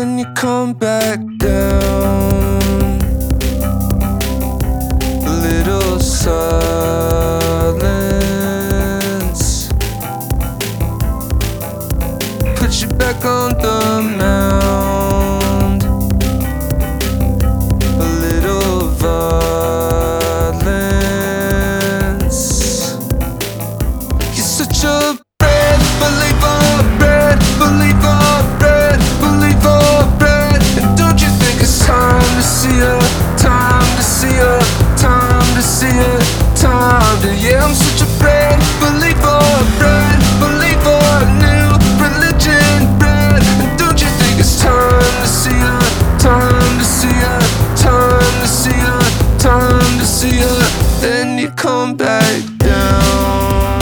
then you come back down. A little silence put you back on the mound. A little violence. You're such a bad believer, bad believer, bad believer, bad. And don't you think it's time to see her, time to see her, time to see her, time to, yeah, I'm such a bad believer, bad believer, new religion, bad. And don't you think it's time to see her, time to see her, time to see her, time to see her, then you come back down.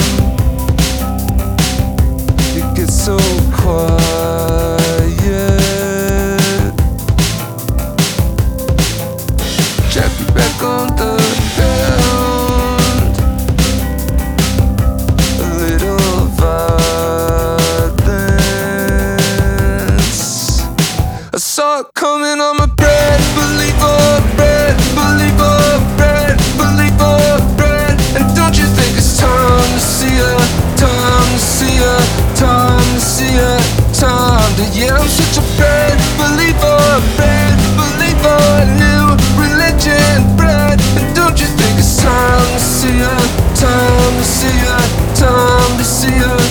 You get so quiet, drag you back on the ground. A little violence. I saw it coming, I'm a bad believer, bad believer, bad believer, bad. And don't you think it's time to see her, time to see her, time to see her, time to, yeah, I'm such a bad believer, bad believer, new religion, bad. And don't you think it's time to see her, time to see her, time to see her.